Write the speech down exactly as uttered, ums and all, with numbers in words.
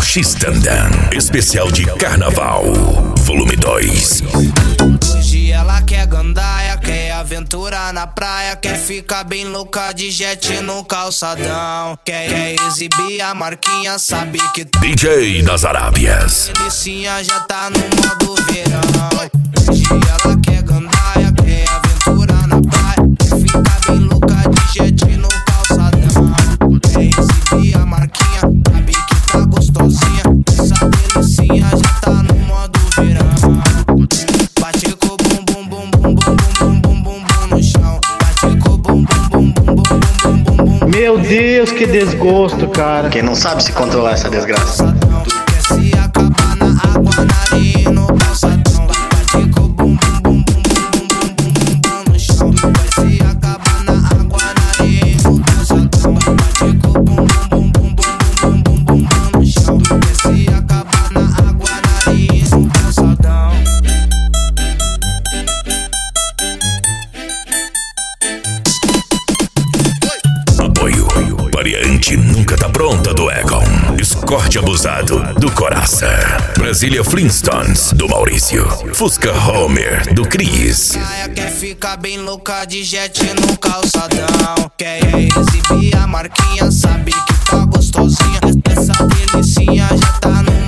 X-Tandan, especial de Carnaval, volume dois. Hoje ela quer gandaia, quer aventura na praia, quer ficar bem louca de jet no calçadão. Quer, quer exibir a marquinha, sabe que tá D J das Arábias. Delicinha já tá no modo verão. Hoje ela quer gandaia, quer aventura na praia, quer ficar bem louca de jet no calçadão. Quer exibir a marquinha, sabe que tá gostosinha. Essa delicinha já tá no modo verão. Bate com bum bum bum bum bum bum bum bum bum no chão. Bate com bum bum bum bum bum bum bum bum. Meu Deus, que desgosto, cara. Quem não sabe se controlar essa desgraça. Quer se acabar na água, na areia e no calçadão. Bate com bum bum bum bum bum bum bum bum no chão. Quer se acabar na água, na areia e no calçadão. Bate com bum bum bum bum bum bum bum bum no chão. Quer se acabar na água, na areia e no calçadão. Apoio, variante nunca tá pronta do Egon. Escorte abusado do Coraça. Brasília Flintstones do Maurício. Fusca Homer do Cris. Quer ficar bem louca de jet no calçadão. Quer exibir a marquinha, sabe que tá gostosinha. Essa delicinha já tá no